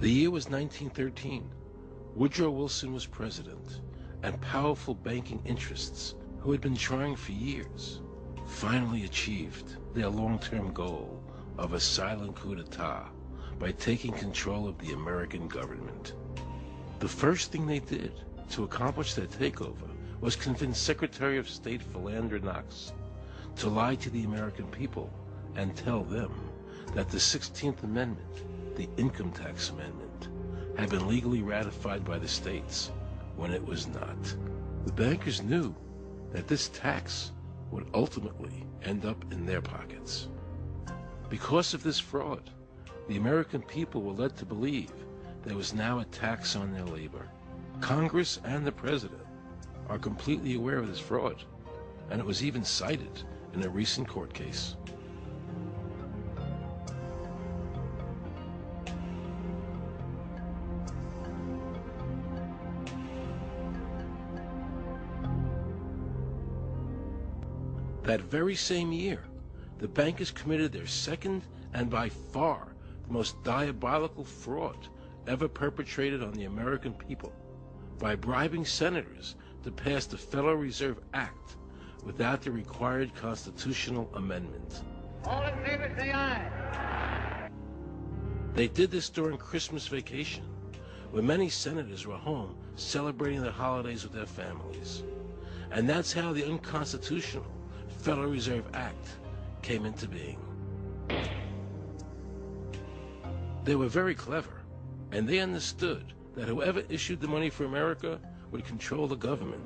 The year was 1913. Woodrow Wilson was president, and powerful banking interests, who had been trying for years, finally achieved their long-term goal of a silent coup d'etat by taking control of the American government. The first thing they did to accomplish their takeover was convince Secretary of State Philander Knox to lie to the American people and tell them that the 16th Amendment, the Income Tax Amendment, had been legally ratified by the states when it was not. The bankers knew that this tax would ultimately end up in their pockets. Because of this fraud, the American people were led to believe there was now a tax on their labor. Congress and the President are completely aware of this fraud, and it was even cited in a recent court case. That very same year, the bankers committed their second and by far the most diabolical fraud ever perpetrated on the American people by bribing senators to pass the Federal Reserve Act without the required constitutional amendment. All in favor, say aye. They did this during Christmas vacation, when many senators were home celebrating the holidays with their families. And that's how the unconstitutional Federal Reserve Act came into being. They were very clever, and they understood that whoever issued the money for America would control the government.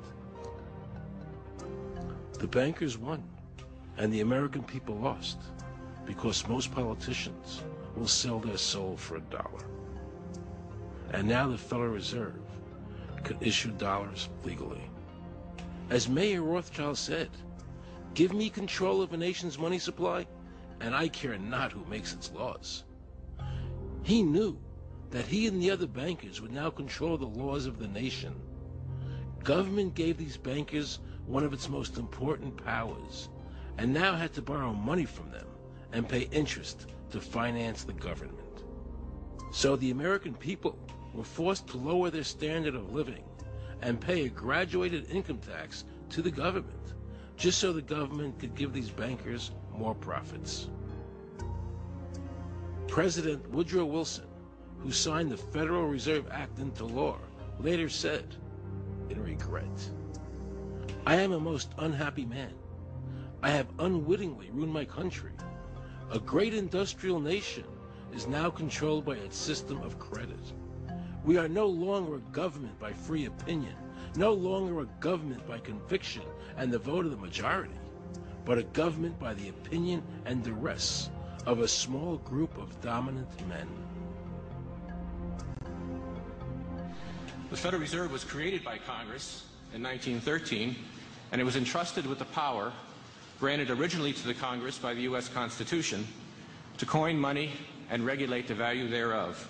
The bankers won, and the American people lost, because most politicians will sell their soul for $1. And now the Federal Reserve could issue dollars legally. As Mayer Rothschild said, "Give me control of a nation's money supply, and I care not who makes its laws." He knew that he and the other bankers would now control the laws of the nation. Government gave these bankers one of its most important powers, and now had to borrow money from them and pay interest to finance the government. So the American people were forced to lower their standard of living and pay a graduated income tax to the government, just so the government could give these bankers more profits. President Woodrow Wilson, who signed the Federal Reserve Act into law, later said, in regret, "I am a most unhappy man. I have unwittingly ruined my country. A great industrial nation is now controlled by its system of credit. We are no longer a government by free opinion, no longer a government by conviction and the vote of the majority, but a government by the opinion and duress of a small group of dominant men." The Federal Reserve was created by Congress in 1913, and it was entrusted with the power granted originally to the Congress by the U.S. Constitution to coin money and regulate the value thereof.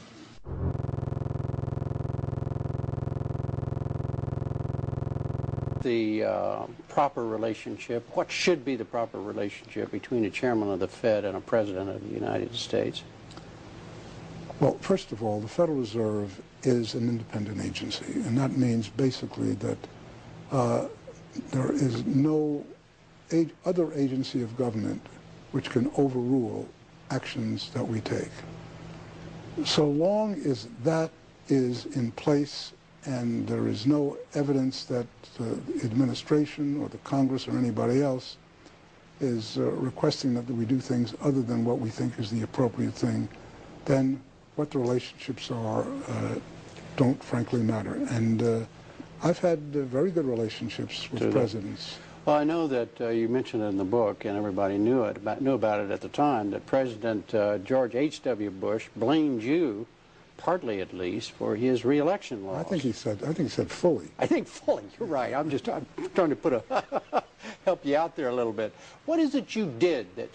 The proper relationship, what should be the proper relationship between a chairman of the Fed and a president of the United States? Well, first of all, the Federal Reserve is an independent agency, and that means basically that there is no other agency of government which can overrule actions that we take. So long as that is in place and there is no evidence that the administration or the Congress or anybody else is requesting that we do things other than what we think is the appropriate thing, then what the relationships are don't frankly matter. And I've had very good relationships with presidents. Well, I know that you mentioned it in the book, and everybody knew about it at the time, that President George H.W. Bush blamed you, partly at least, for his re-election laws. I think he said fully. I think fully. You're right. I'm trying to put help you out there a little bit. What is it you did that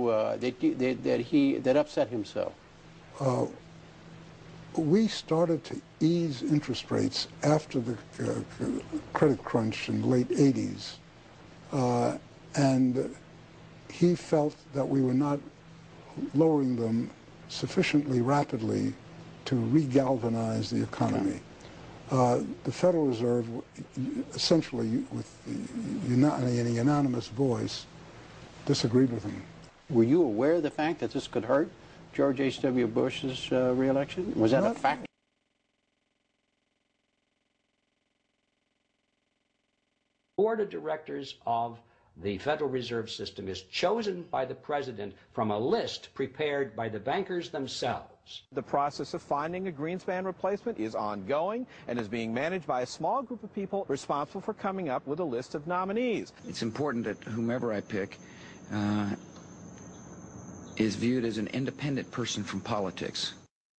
that upset him so? We started to ease interest rates after the credit crunch in the late 80s. And he felt that we were not lowering them sufficiently rapidly to re-galvanize the economy. The Federal Reserve, essentially with a unanimous voice, disagreed with him. Were you aware of the fact that this could hurt George H.W. Bush's re-election? Was that a fact? Board of Directors of the Federal Reserve System is chosen by the President from a list prepared by the bankers themselves. The process of finding a Greenspan replacement is ongoing and is being managed by a small group of people responsible for coming up with a list of nominees. It's important that whomever I pick is viewed as an independent person from politics.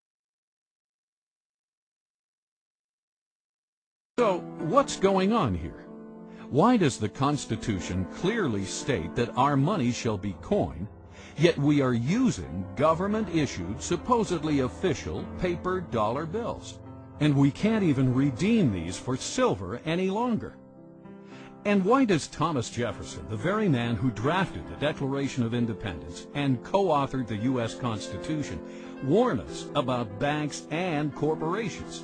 So, what's going on here? Why does the Constitution clearly state that our money shall be coin, yet we are using government-issued, supposedly official, paper dollar bills? And we can't even redeem these for silver any longer. And why does Thomas Jefferson, the very man who drafted the Declaration of Independence and co-authored the U.S. Constitution, warn us about banks and corporations?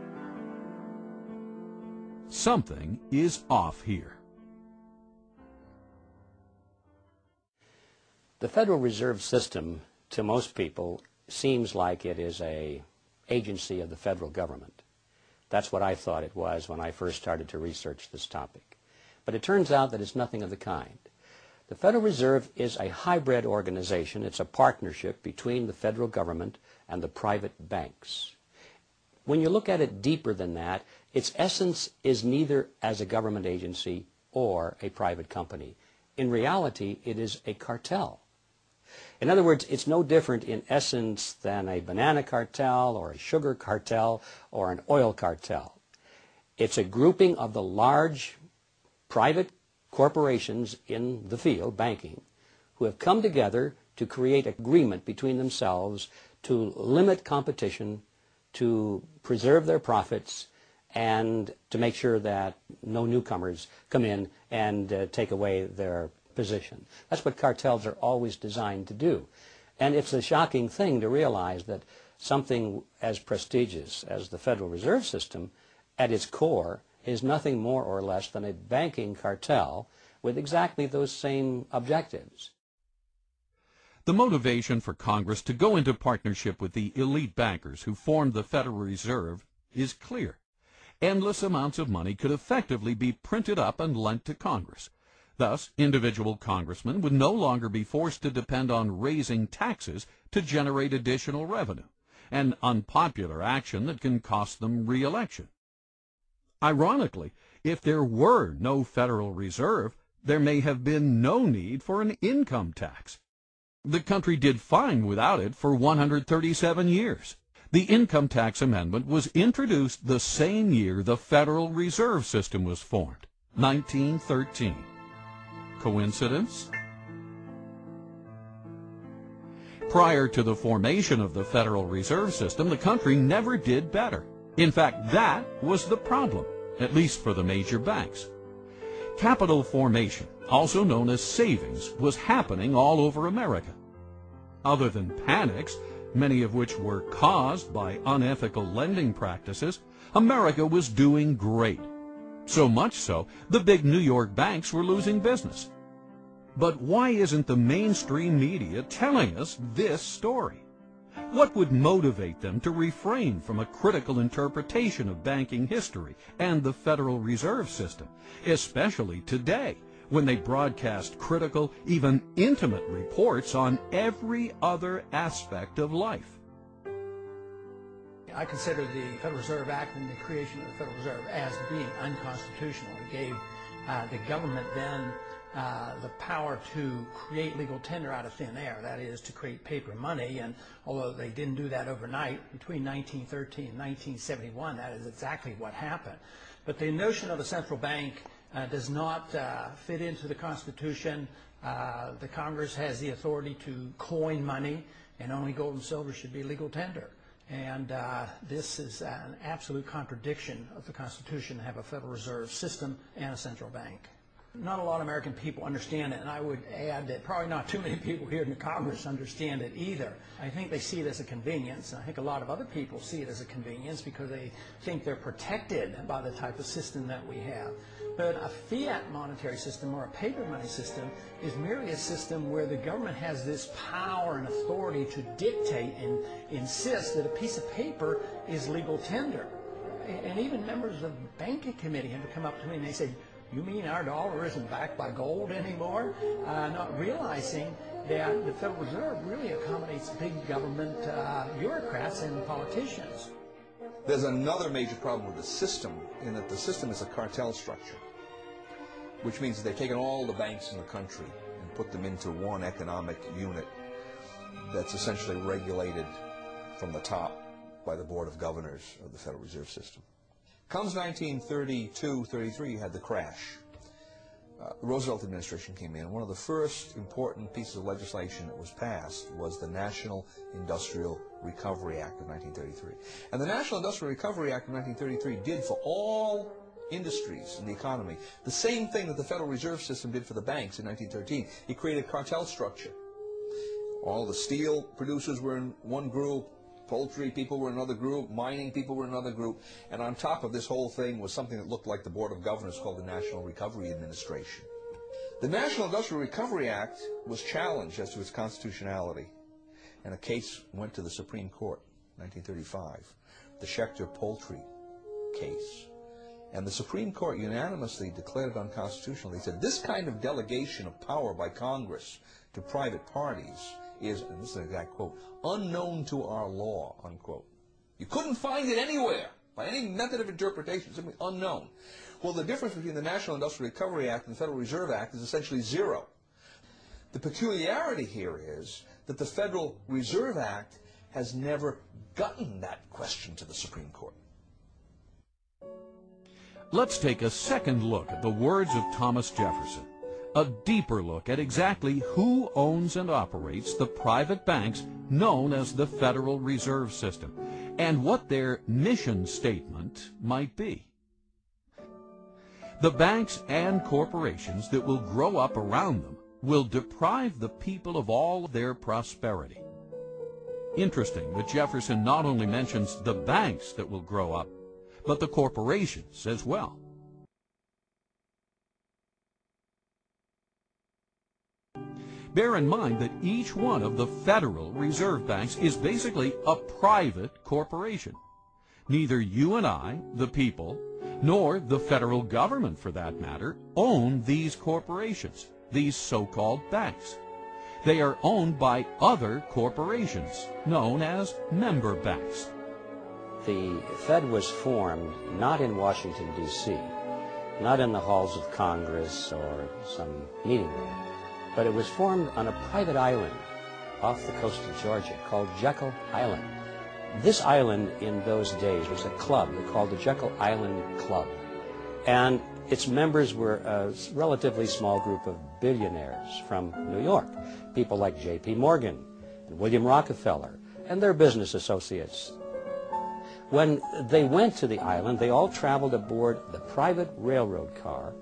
Something is off here. The Federal Reserve System, to most people, seems like it is an agency of the federal government. That's what I thought it was when I first started to research this topic. But it turns out that it's nothing of the kind. The Federal Reserve is a hybrid organization. It's a partnership between the federal government and the private banks. When you look at it deeper than that, its essence is neither as a government agency or a private company. In reality, it is a cartel. In other words, it's no different in essence than a banana cartel or a sugar cartel or an oil cartel. It's a grouping of the large private corporations in the field, banking, who have come together to create agreement between themselves to limit competition, to preserve their profits, and to make sure that no newcomers come in and take away their position. That's what cartels are always designed to do. And it's a shocking thing to realize that something as prestigious as the Federal Reserve System, at its core, is nothing more or less than a banking cartel with exactly those same objectives. The motivation for Congress to go into partnership with the elite bankers who formed the Federal Reserve is clear. Endless amounts of money could effectively be printed up and lent to Congress. Thus, individual congressmen would no longer be forced to depend on raising taxes to generate additional revenue, an unpopular action that can cost them re-election. Ironically, if there were no Federal Reserve, there may have been no need for an income tax. The country did fine without it for 137 years. The Income Tax Amendment was introduced the same year the Federal Reserve System was formed, 1913. Coincidence? Prior to the formation of the Federal Reserve System, the country never did better. In fact, that was the problem, at least for the major banks. Capital formation, also known as savings, was happening all over America. Other than panics, many of which were caused by unethical lending practices, America was doing great. So much so, the big New York banks were losing business. But why isn't the mainstream media telling us this story? What would motivate them to refrain from a critical interpretation of banking history and the Federal Reserve System, especially today, when they broadcast critical, even intimate reports on every other aspect of life? I consider the Federal Reserve Act and the creation of the Federal Reserve as being unconstitutional. It gave the government then the power to create legal tender out of thin air, that is, to create paper money. And although they didn't do that overnight, between 1913 and 1971, that is exactly what happened. But the notion of a central bank does not fit into the Constitution. The Congress has the authority to coin money, and only gold and silver should be legal tender. And this is an absolute contradiction of the Constitution to have a Federal Reserve System and a central bank. Not a lot of American people understand it, and I would add that probably not too many people here in the Congress understand it either. I think they see it as a convenience, and I think a lot of other people see it as a convenience because they think they're protected by the type of system that we have. But a fiat monetary system or a paper money system is merely a system where the government has this power and authority to dictate and insist that a piece of paper is legal tender. And even members of the banking committee have come up to me and they say, "You mean our dollar isn't backed by gold anymore?" Not realizing that the Federal Reserve really accommodates big government bureaucrats and politicians. There's another major problem with the system, in that the system is a cartel structure, which means that they've taken all the banks in the country and put them into one economic unit that's essentially regulated from the top by the Board of Governors of the Federal Reserve System. Comes 1932-33, you had the crash. The Roosevelt administration came in. One of the first important pieces of legislation that was passed was the National Industrial Recovery Act of 1933. And the National Industrial Recovery Act of 1933 did for all industries in the economy the same thing that the Federal Reserve System did for the banks in 1913. It created a cartel structure. All the steel producers were in one group, poultry people were in another group, mining people were in another group, and on top of this whole thing was something that looked like the Board of Governors called the National Recovery Administration. The National Industrial Recovery Act was challenged as to its constitutionality, and a case went to the Supreme Court in 1935, the Schechter Poultry case. And the Supreme Court unanimously declared it unconstitutional. They said this kind of delegation of power by Congress to private parties is, and this is an exact quote, unknown to our law, unquote. You couldn't find it anywhere by any method of interpretation, simply unknown. Well, the difference between the National Industrial Recovery Act and the Federal Reserve Act is essentially zero. The peculiarity here is that the Federal Reserve Act has never gotten that question to the Supreme Court. Let's take a second look at the words of Thomas Jefferson. A deeper look at exactly who owns and operates the private banks known as the Federal Reserve System, and what their mission statement might be. The banks and corporations that will grow up around them will deprive the people of all their prosperity. Interesting that Jefferson not only mentions the banks that will grow up, but the corporations as well. Bear in mind that each one of the Federal Reserve Banks is basically a private corporation. Neither you and I, the people, nor the federal government, for that matter, own these corporations, these so-called banks. They are owned by other corporations, known as member banks. The Fed was formed not in Washington, D.C., not in the halls of Congress or some meeting room, but it was formed on a private island off the coast of Georgia called Jekyll Island. This island in those days was a club. They called the Jekyll Island Club. And its members were a relatively small group of billionaires from New York, people like J.P. Morgan and William Rockefeller and their business associates. When they went to the island, they all traveled aboard the private railroad car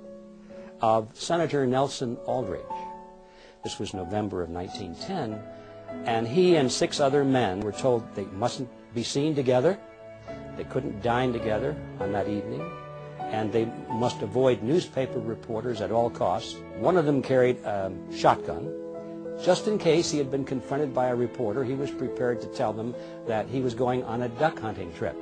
of Senator Nelson Aldrich. This was November of 1910, and he and 6 other men were told they mustn't be seen together, they couldn't dine together on that evening, and they must avoid newspaper reporters at all costs. One of them carried a shotgun. Just in case he had been confronted by a reporter, he was prepared to tell them that he was going on a duck hunting trip.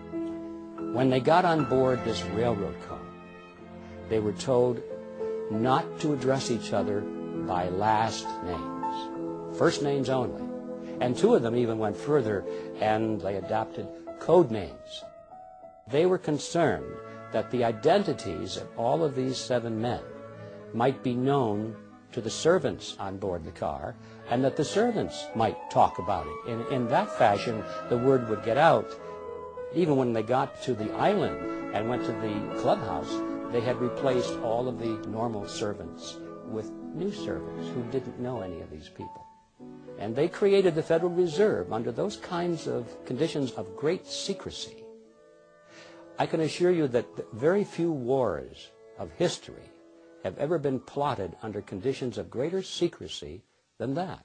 When they got on board this railroad car, they were told not to address each other by last names, first names only. And 2 of them even went further, and they adopted code names. They were concerned that the identities of all of these 7 men might be known to the servants on board the car, and that the servants might talk about it. In that fashion, the word would get out. Even when they got to the island and went to the clubhouse, they had replaced all of the normal servants with new servants who didn't know any of these people. And they created the Federal Reserve under those kinds of conditions of great secrecy. I can assure you that very few wars of history have ever been plotted under conditions of greater secrecy than that.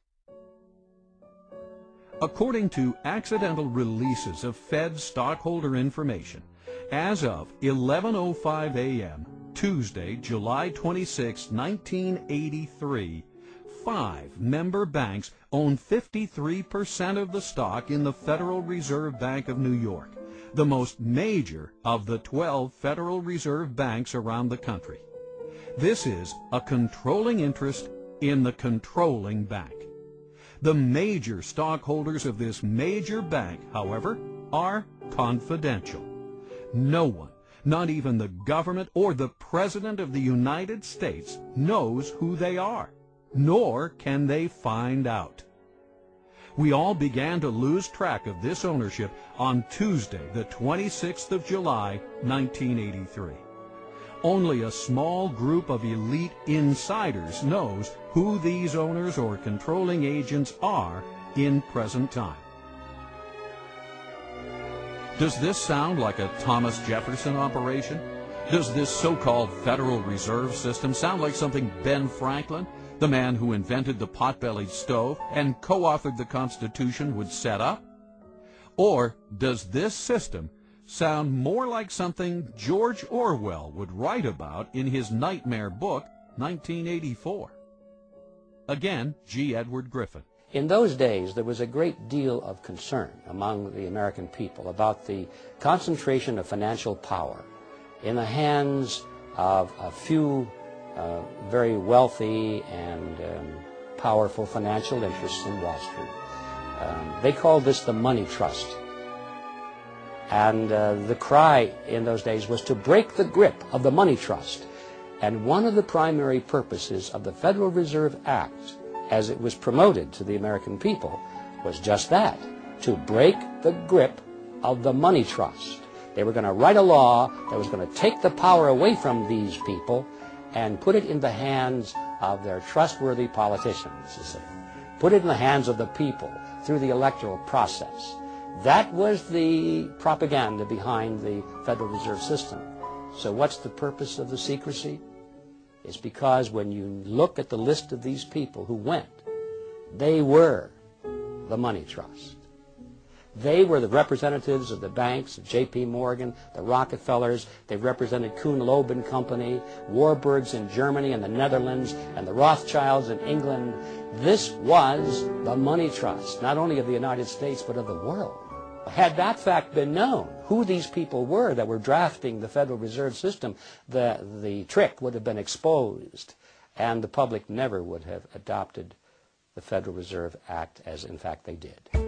According to accidental releases of Fed stockholder information, as of 11:05 a.m., Tuesday, July 26, 1983, 5 member banks own 53% of the stock in the Federal Reserve Bank of New York, the most major of the 12 Federal Reserve banks around the country. This is a controlling interest in the controlling bank. The major stockholders of this major bank, however, are confidential. No one, not even the government or the President of the United States, knows who they are, nor can they find out. We all began to lose track of this ownership on Tuesday, the 26th of July, 1983. Only a small group of elite insiders knows who these owners or controlling agents are in present time. Does this sound like a Thomas Jefferson operation? Does this so-called Federal Reserve System sound like something Ben Franklin, the man who invented the pot-bellied stove and co-authored the Constitution, would set up? Or does this system sound more like something George Orwell would write about in his nightmare book, 1984? Again, G. Edward Griffin. In those days, there was a great deal of concern among the American people about the concentration of financial power in the hands of a few very wealthy and powerful financial interests in Wall Street. They called this the money trust. And the cry in those days was to break the grip of the money trust. And one of the primary purposes of the Federal Reserve Act, as it was promoted to the American people, was just that, to break the grip of the money trust. They were going to write a law that was going to take the power away from these people and put it in the hands of their trustworthy politicians, you see. Put it in the hands of the people through the electoral process. That was the propaganda behind the Federal Reserve System. So what's the purpose of the secrecy? It's because when you look at the list of these people who went, they were the money trust. They were the representatives of the banks, of J.P. Morgan, the Rockefellers. They represented Kuhn Loeb and Company, Warburgs in Germany and the Netherlands, and the Rothschilds in England. This was the money trust, not only of the United States, but of the world. Had that fact been known, who these people were that were drafting the Federal Reserve System, the trick would have been exposed, and the public never would have adopted the Federal Reserve Act as, in fact, they did.